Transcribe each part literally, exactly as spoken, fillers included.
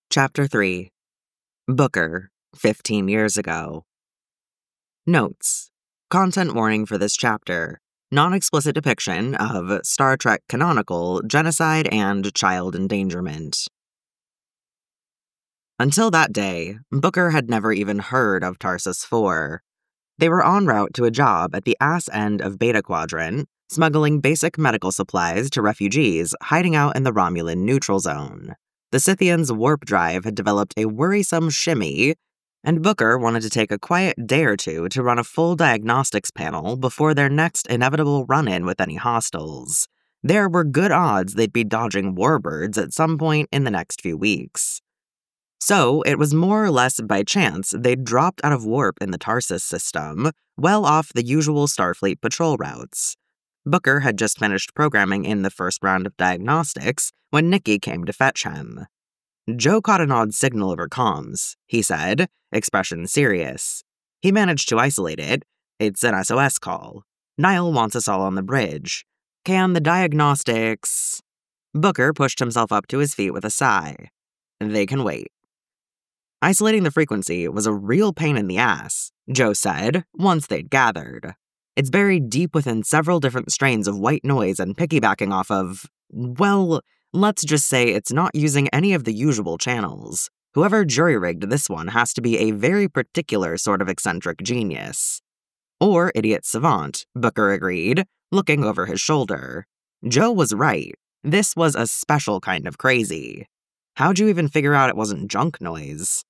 Chapter three. Booker, fifteen years ago. Notes. Content warning for this chapter. Non-explicit depiction of Star Trek canonical genocide and child endangerment. Until that day, Booker had never even heard of Tarsus four. They were en route to a job at the ass end of Beta Quadrant, smuggling basic medical supplies to refugees hiding out in the Romulan neutral zone. The Scythians' warp drive had developed a worrisome shimmy, and Booker wanted to take a quiet day or two to run a full diagnostics panel before their next inevitable run-in with any hostiles. There were good odds they'd be dodging warbirds at some point in the next few weeks. So, it was more or less by chance they'd dropped out of warp in the Tarsus system, well off the usual Starfleet patrol routes. Booker had just finished programming in the first round of diagnostics when Nikki came to fetch him. Joe caught an odd signal over comms, he said, expression serious. He managed to isolate it. It's an S O S call. Niall wants us all on the bridge. Can the diagnostics... Booker pushed himself up to his feet with a sigh. They can wait. Isolating the frequency was a real pain in the ass, Joe said, once they'd gathered. It's buried deep within several different strains of white noise and piggybacking off of, well, let's just say it's not using any of the usual channels. Whoever jury-rigged this one has to be a very particular sort of eccentric genius. Or idiot savant, Booker agreed, looking over his shoulder. Joe was right. This was a special kind of crazy. How'd you even figure out it wasn't junk noise?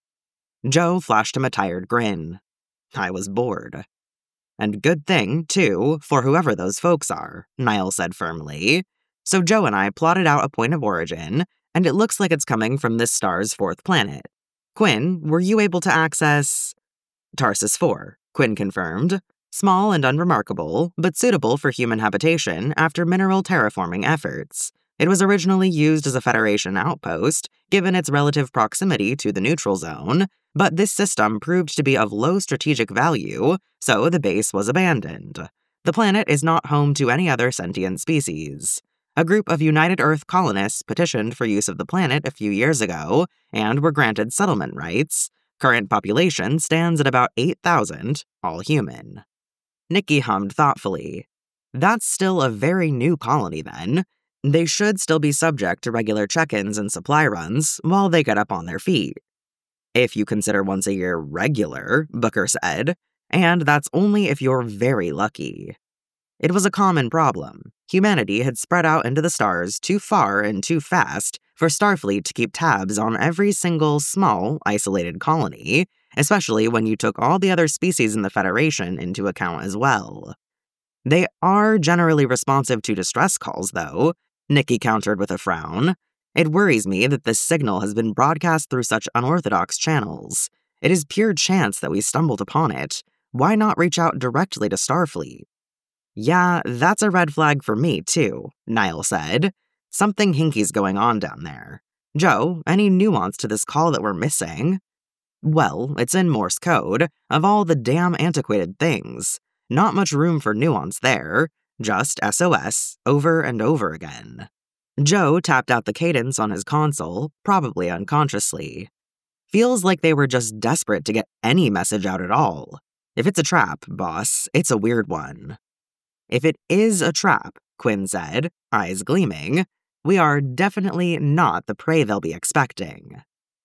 Joe flashed him a tired grin. I was bored. And good thing, too, for whoever those folks are, Niall said firmly. So Joe and I plotted out a point of origin, and it looks like it's coming from this star's fourth planet. Quinn, were you able to access... Tarsus four, Quinn confirmed. Small and unremarkable, but suitable for human habitation after mineral terraforming efforts. It was originally used as a Federation outpost, given its relative proximity to the neutral zone, but this system proved to be of low strategic value, so the base was abandoned. The planet is not home to any other sentient species. A group of United Earth colonists petitioned for use of the planet a few years ago, and were granted settlement rights. Current population stands at about eight thousand, all human. Nikki hummed thoughtfully. That's still a very new colony, then. They should still be subject to regular check-ins and supply runs while they get up on their feet. If you consider once a year regular, Booker said, and that's only if you're very lucky. It was a common problem. Humanity had spread out into the stars too far and too fast for Starfleet to keep tabs on every single small, isolated colony, especially when you took all the other species in the Federation into account as well. They are generally responsive to distress calls, though, Nikki countered with a frown. It worries me that this signal has been broadcast through such unorthodox channels. It is pure chance that we stumbled upon it. Why not reach out directly to Starfleet? Yeah, that's a red flag for me, too, Niall said. Something hinky's going on down there. Joe, any nuance to this call that we're missing? Well, it's in Morse code, of all the damn antiquated things. Not much room for nuance there. Just S O S, over and over again. Joe tapped out the cadence on his console, probably unconsciously. Feels like they were just desperate to get any message out at all. If it's a trap, boss, it's a weird one. If it is a trap, Quinn said, eyes gleaming, we are definitely not the prey they'll be expecting.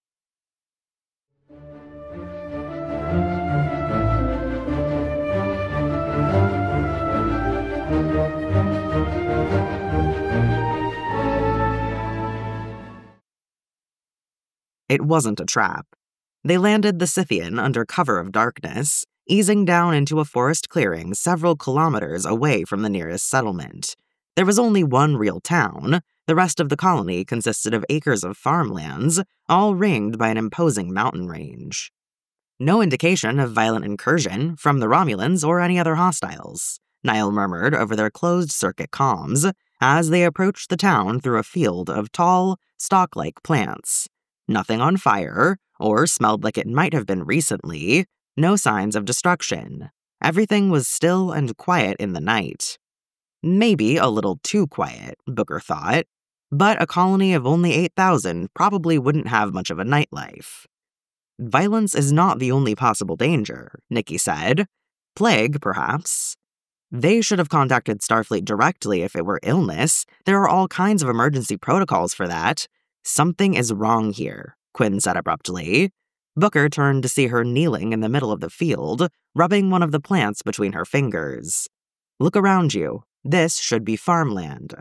It wasn't a trap. They landed the Scythian under cover of darkness, easing down into a forest clearing several kilometers away from the nearest settlement. There was only one real town. The rest of the colony consisted of acres of farmlands, all ringed by an imposing mountain range. No indication of violent incursion from the Romulans or any other hostiles, Niall murmured over their closed-circuit comms as they approached the town through a field of tall, stalk-like plants. Nothing on fire, or smelled like it might have been recently. No signs of destruction. Everything was still and quiet in the night. Maybe a little too quiet, Booker thought. but a colony of only eight thousand probably wouldn't have much of a nightlife. Violence is not the only possible danger, Nikki said. Plague, perhaps. They should have contacted Starfleet directly if it were illness. There are all kinds of emergency protocols for that. Something is wrong here, Quinn said abruptly. Booker turned to see her kneeling in the middle of the field, rubbing one of the plants between her fingers. Look around you. This should be farmland.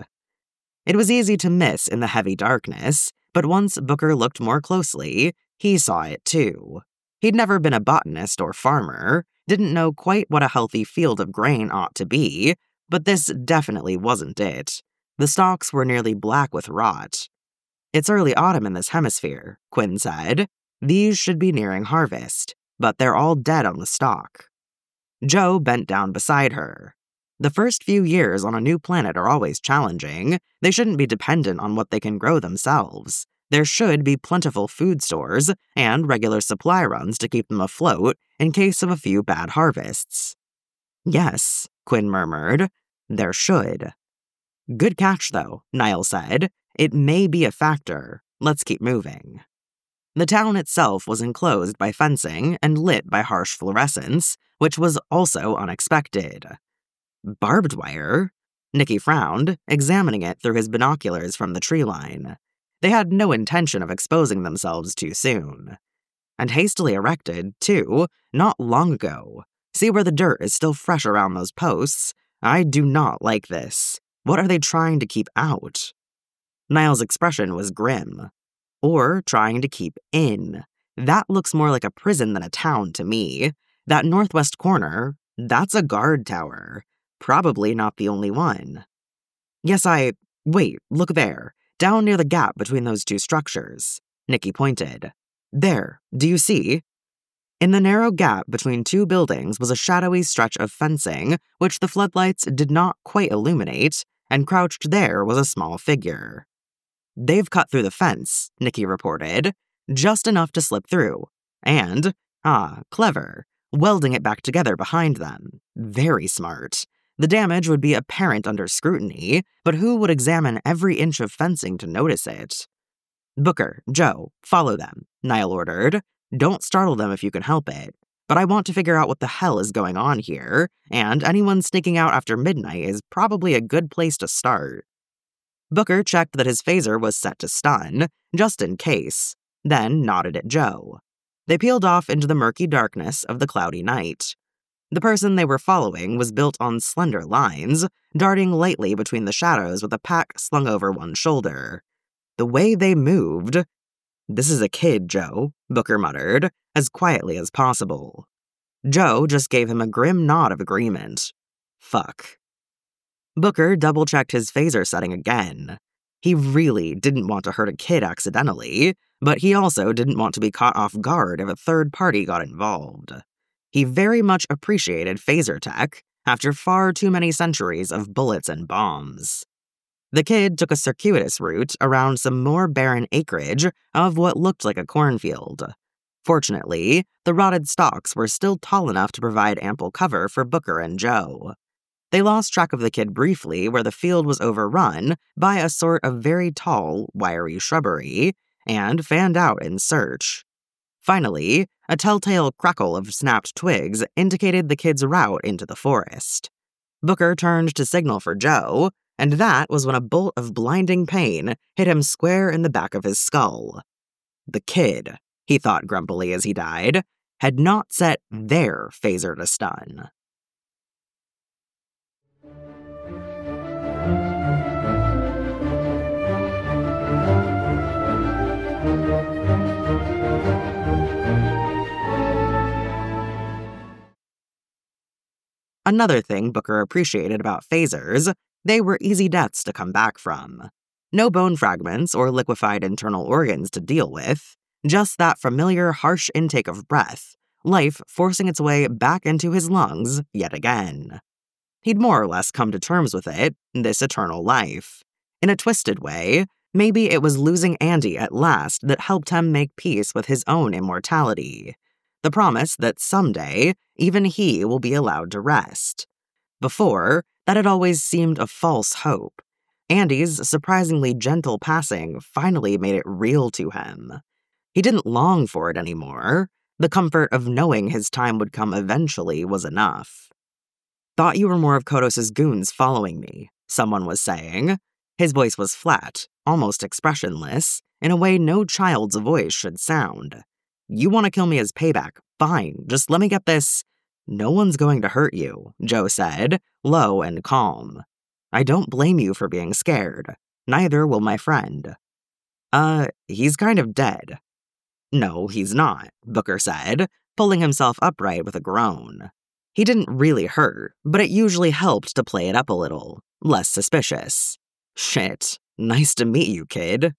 It was easy to miss in the heavy darkness, but once Booker looked more closely, he saw it too. He'd never been a botanist or farmer, didn't know quite what a healthy field of grain ought to be, but this definitely wasn't it. The stalks were nearly black with rot. It's early autumn in this hemisphere, Quinn said. These should be nearing harvest, but they're all dead on the stalk. Jo bent down beside her. The first few years on a new planet are always challenging. They shouldn't be dependent on what they can grow themselves. There should be plentiful food stores and regular supply runs to keep them afloat in case of a few bad harvests. Yes, Quinn murmured. There should. Good catch, though, Niall said. It may be a factor. Let's keep moving. The town itself was enclosed by fencing and lit by harsh fluorescence, which was also unexpected. Barbed wire? Nikki frowned, examining it through his binoculars from the tree line. They had no intention of exposing themselves too soon. And hastily erected, too, not long ago. See where the dirt is still fresh around those posts? I do not like this. What are they trying to keep out? Niall's expression was grim. Or trying to keep in. That looks more like a prison than a town to me. That northwest corner, that's a guard tower. Probably not the only one. Yes, I... Wait, look there. Down near the gap between those two structures. Nikki pointed. There, do you see? In the narrow gap between two buildings was a shadowy stretch of fencing, which the floodlights did not quite illuminate, and crouched there was a small figure. They've cut through the fence, Nikki reported, just enough to slip through. And, ah, clever, welding it back together behind them. Very smart. The damage would be apparent under scrutiny, but who would examine every inch of fencing to notice it? Booker, Jo, follow them, Niall ordered. Don't startle them if you can help it. But I want to figure out what the hell is going on here, and anyone sneaking out after midnight is probably a good place to start. Booker checked that his phaser was set to stun, just in case, then nodded at Jo. They peeled off into the murky darkness of the cloudy night. The person they were following was built on slender lines, darting lightly between the shadows with a pack slung over one shoulder. The way they moved... This is a kid, Jo, Booker muttered, as quietly as possible. Jo just gave him a grim nod of agreement. Fuck. Booker double-checked his phaser setting again. He really didn't want to hurt a kid accidentally, but he also didn't want to be caught off guard if a third party got involved. He very much appreciated phaser tech after far too many centuries of bullets and bombs. The kid took a circuitous route around some more barren acreage of what looked like a cornfield. Fortunately, the rotted stalks were still tall enough to provide ample cover for Booker and Jo. They lost track of the kid briefly where the field was overrun by a sort of very tall, wiry shrubbery, and fanned out in search. Finally, a telltale crackle of snapped twigs indicated the kid's route into the forest. Booker turned to signal for Jo, and that was when a bolt of blinding pain hit him square in the back of his skull. The kid, he thought grumpily as he died, had not set their phaser to stun. Another thing Booker appreciated about phasers, they were easy deaths to come back from. No bone fragments or liquefied internal organs to deal with, just that familiar harsh intake of breath, life forcing its way back into his lungs yet again. He'd more or less come to terms with it, this eternal life. In a twisted way, maybe it was losing Andy at last that helped him make peace with his own immortality. The promise that someday, even he will be allowed to rest. Before, that had always seemed a false hope. Andy's surprisingly gentle passing finally made it real to him. He didn't long for it anymore. The comfort of knowing his time would come eventually was enough. "Thought you were more of Kodos's goons following me," someone was saying. His voice was flat, almost expressionless, in a way no child's voice should sound. "You want to kill me as payback, fine, just let me get this." "No one's going to hurt you," Joe said, low and calm. "I don't blame you for being scared. Neither will my friend." Uh, he's kind of dead." "No, he's not," Booker said, pulling himself upright with a groan. He didn't really hurt, but it usually helped to play it up a little, less suspicious. "Shit, nice to meet you, kid."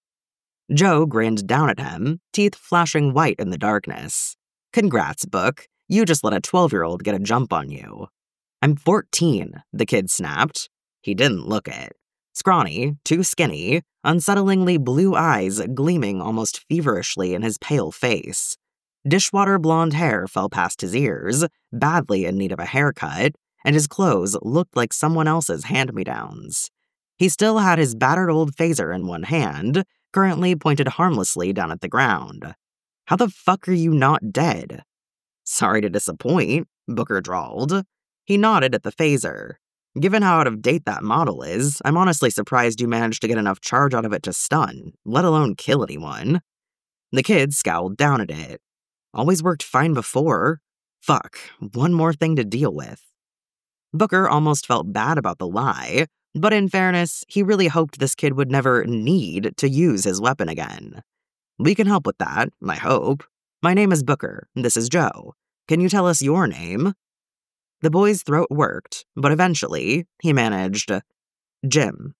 Joe grinned down at him, teeth flashing white in the darkness. "Congrats, Book. You just let a twelve-year-old get a jump on you." "I'm fourteen, the kid snapped. He didn't look it. Scrawny, too skinny, unsettlingly blue eyes gleaming almost feverishly in his pale face. Dishwater blonde hair fell past his ears, badly in need of a haircut, and his clothes looked like someone else's hand-me-downs. He still had his battered old phaser in one hand, currently pointed harmlessly down at the ground. "How the fuck are you not dead?" "Sorry to disappoint," Booker drawled. He nodded at the phaser. "Given how out of date that model is, I'm honestly surprised you managed to get enough charge out of it to stun, let alone kill anyone." The kid scowled down at it. "Always worked fine before. Fuck, one more thing to deal with." Booker almost felt bad about the lie, but in fairness, he really hoped this kid would never need to use his weapon again. "We can help with that, I hope. My name is Booker, this is Joe. Can you tell us your name?" The boy's throat worked, but eventually, he managed, "Jim."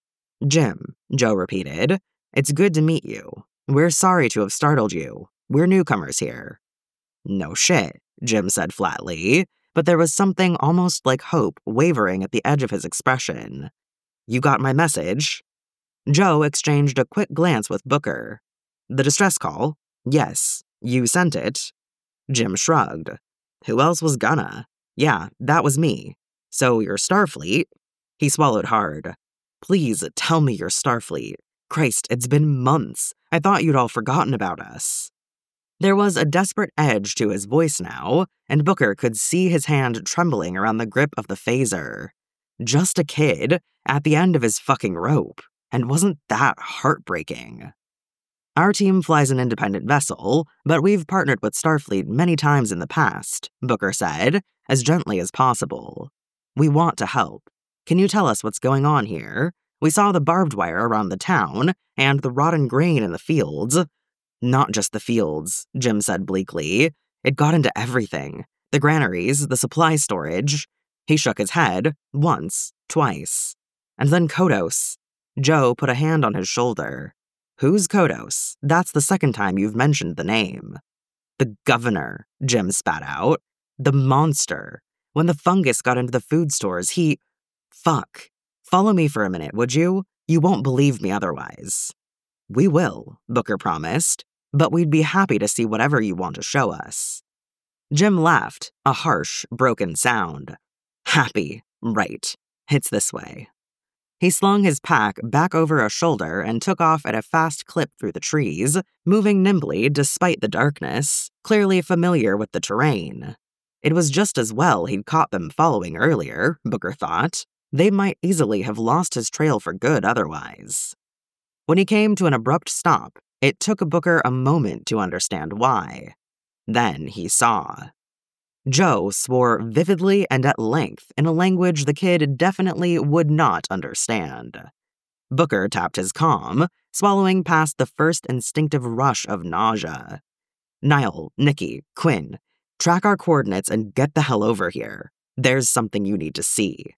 "Jim," Joe repeated. "It's good to meet you. We're sorry to have startled you. We're newcomers here." "No shit," Jim said flatly, but there was something almost like hope wavering at the edge of his expression. "You got my message?" Joe exchanged a quick glance with Booker. "The distress call? Yes. You sent it?" Jim shrugged. "Who else was gonna? Yeah, that was me. So you're Starfleet?" He swallowed hard. "Please tell me you're Starfleet. Christ, it's been months. I thought you'd all forgotten about us." There was a desperate edge to his voice now, and Booker could see his hand trembling around the grip of the phaser. Just a kid, at the end of his fucking rope. And wasn't that heartbreaking? "Our team flies an independent vessel, but we've partnered with Starfleet many times in the past," Booker said, as gently as possible. "We want to help. Can you tell us what's going on here? We saw the barbed wire around the town, and the rotten grain in the fields." "Not just the fields," Jim said bleakly. "It got into everything. The granaries, the supply storage." He shook his head, once, twice. "And then Kodos." Joe put a hand on his shoulder. "Who's Kodos? That's the second time you've mentioned the name." "The governor," Jim spat out. "The monster. When the fungus got into the food stores, he… Fuck. Follow me for a minute, would you? You won't believe me otherwise." "We will," Booker promised, "but we'd be happy to see whatever you want to show us." Jim laughed, a harsh, broken sound. "Happy, right. It's this way." He slung his pack back over a shoulder and took off at a fast clip through the trees, moving nimbly despite the darkness, clearly familiar with the terrain. It was just as well he'd caught them following earlier, Booker thought. They might easily have lost his trail for good otherwise. When he came to an abrupt stop, it took Booker a moment to understand why. Then he saw. Joe swore vividly and at length in a language the kid definitely would not understand. Booker tapped his comm, swallowing past the first instinctive rush of nausea. "Niall, Nikki, Quinn, track our coordinates and get the hell over here. There's something you need to see."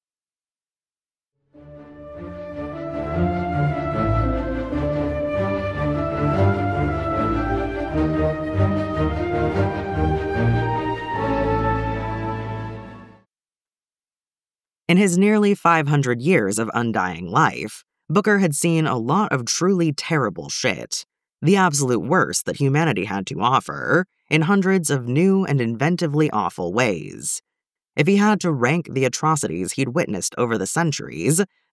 In his nearly five hundred years of undying life, Booker had seen a lot of truly terrible shit, the absolute worst that humanity had to offer, in hundreds of new and inventively awful ways. If he had to rank the atrocities he'd witnessed over the centuries,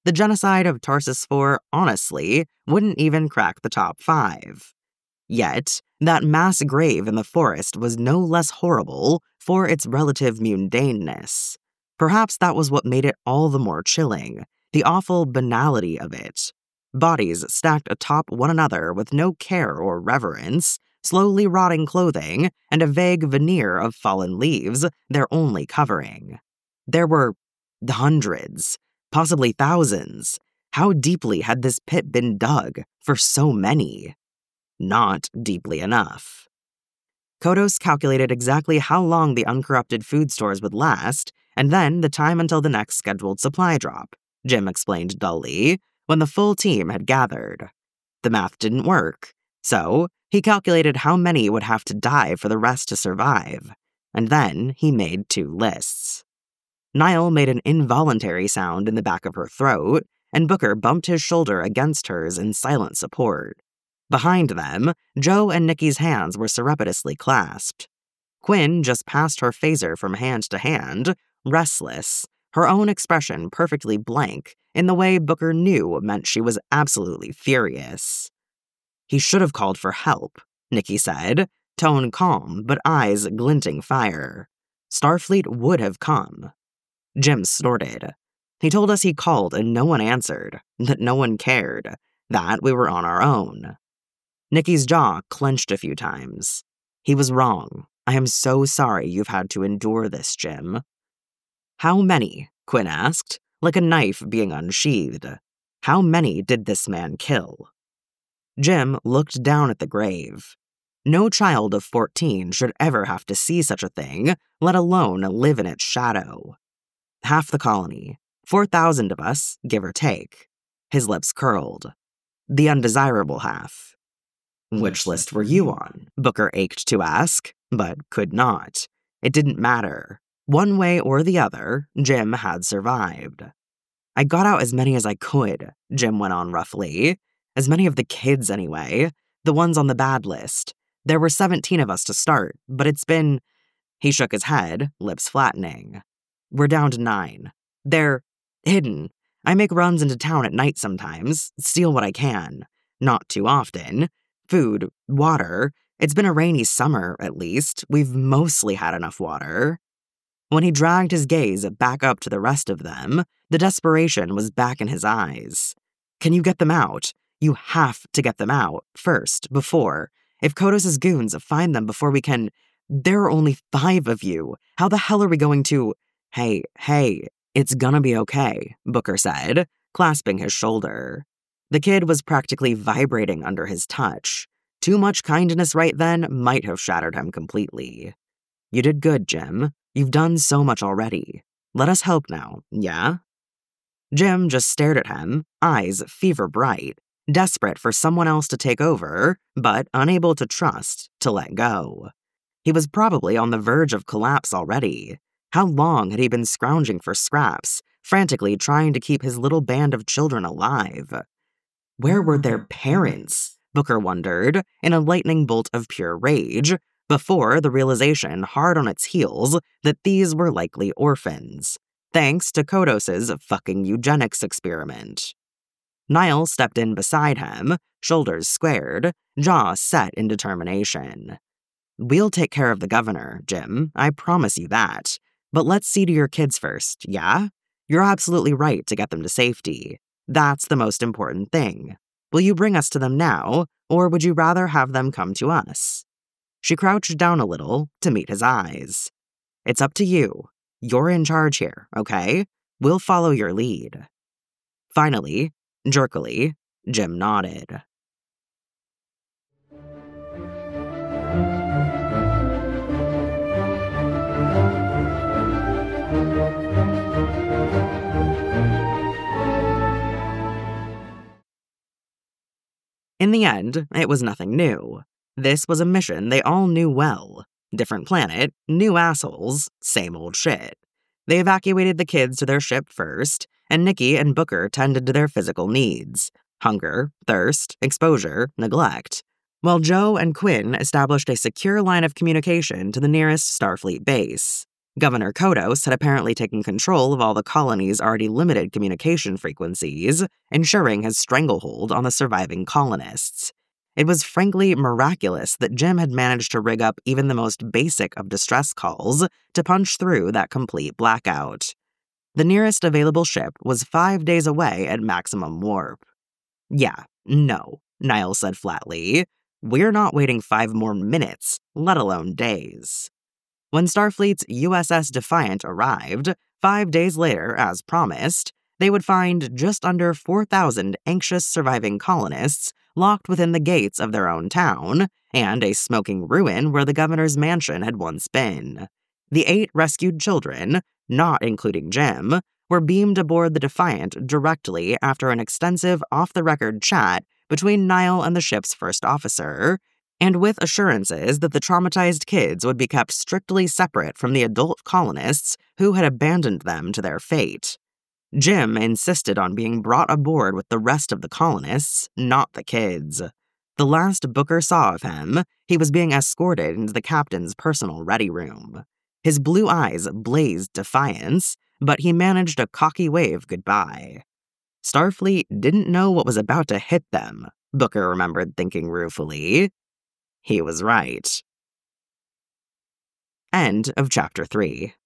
the genocide of Tarsus four honestly wouldn't even crack the top five. Yet, that mass grave in the forest was no less horrible for its relative mundaneness. Perhaps that was what made it all the more chilling, the awful banality of it. Bodies stacked atop one another with no care or reverence, slowly rotting clothing, and a vague veneer of fallen leaves their only covering. There were hundreds, possibly thousands. How deeply had this pit been dug for so many? Not deeply enough. Kodos calculated exactly how long the uncorrupted food stores would last, and then the time until the next scheduled supply drop, Jim explained dully, when the full team had gathered. The math didn't work, so he calculated how many would have to die for the rest to survive, and then he made two lists. Niall made an involuntary sound in the back of her throat, and Booker bumped his shoulder against hers in silent support. Behind them, Joe and Nikki's hands were surreptitiously clasped. Quinn just passed her phaser from hand to hand, restless, her own expression perfectly blank in the way Booker knew meant she was absolutely furious. He should have called for help, Nikki said, tone calm but eyes glinting fire. Starfleet would have come. Jim snorted. He told us he called and no one answered, that no one cared, that we were on our own. Nikki's jaw clenched a few times. He was wrong. I am so sorry you've had to endure this, Jim. How many? Quinn asked, like a knife being unsheathed. How many did this man kill? Jim looked down at the grave. No child of fourteen should ever have to see such a thing, let alone live in its shadow. Half the colony. Four thousand of us, give or take. His lips curled. The undesirable half. Which list were you on? Booker ached to ask, but could not. It didn't matter. One way or the other, Jim had survived. I got out as many as I could, Jim went on roughly. As many of the kids, anyway. The ones on the bad list. There were seventeen of us to start, but it's been... He shook his head, lips flattening. We're down to nine. They're hidden. I make runs into town at night sometimes, steal what I can. Not too often. Food, water. It's been a rainy summer, at least. We've mostly had enough water. When he dragged his gaze back up to the rest of them, the desperation was back in his eyes. Can you get them out? You have to get them out, first, before. If Kodos' goons find them before we can... There are only five of you. How the hell are we going to... Hey, hey, it's gonna be okay, Booker said, clasping his shoulder. The kid was practically vibrating under his touch. Too much kindness right then might have shattered him completely. You did good, Jim. You've done so much already. Let us help now, yeah? Jim just stared at him, eyes fever bright, desperate for someone else to take over, but unable to trust, to let go. He was probably on the verge of collapse already. How long had he been scrounging for scraps, frantically trying to keep his little band of children alive? Where were their parents? Booker wondered, in a lightning bolt of pure rage, before the realization hard on its heels that these were likely orphans, thanks to Kodos' fucking eugenics experiment. Niall stepped in beside him, shoulders squared, jaw set in determination. We'll take care of the governor, Jim, I promise you that. But let's see to your kids first, yeah? You're absolutely right to get them to safety. That's the most important thing. Will you bring us to them now, or would you rather have them come to us? She crouched down a little to meet his eyes. It's up to you. You're in charge here, okay? We'll follow your lead. Finally, jerkily, Jim nodded. In the end, it was nothing new. This was a mission they all knew well. Different planet, new assholes, same old shit. They evacuated the kids to their ship first, and Nikki and Booker tended to their physical needs. Hunger, thirst, exposure, neglect. While Joe and Quinn established a secure line of communication to the nearest Starfleet base. Governor Kodos had apparently taken control of all the colony's already limited communication frequencies, ensuring his stranglehold on the surviving colonists. It was frankly miraculous that Jim had managed to rig up even the most basic of distress calls to punch through that complete blackout. The nearest available ship was five days away at maximum warp. Yeah, no, Niles said flatly. We're not waiting five more minutes, let alone days. When Starfleet's U S S Defiant arrived, five days later, as promised, they would find just under four thousand anxious surviving colonists locked within the gates of their own town, and a smoking ruin where the governor's mansion had once been. The eight rescued children, not including Jim, were beamed aboard the Defiant directly after an extensive off-the-record chat between Nile and the ship's first officer, and with assurances that the traumatized kids would be kept strictly separate from the adult colonists who had abandoned them to their fate. Jim insisted on being brought aboard with the rest of the colonists, not the kids. The last Booker saw of him, he was being escorted into the captain's personal ready room. His blue eyes blazed defiance, but he managed a cocky wave goodbye. Starfleet didn't know what was about to hit them, Booker remembered thinking ruefully. He was right. End of Chapter three.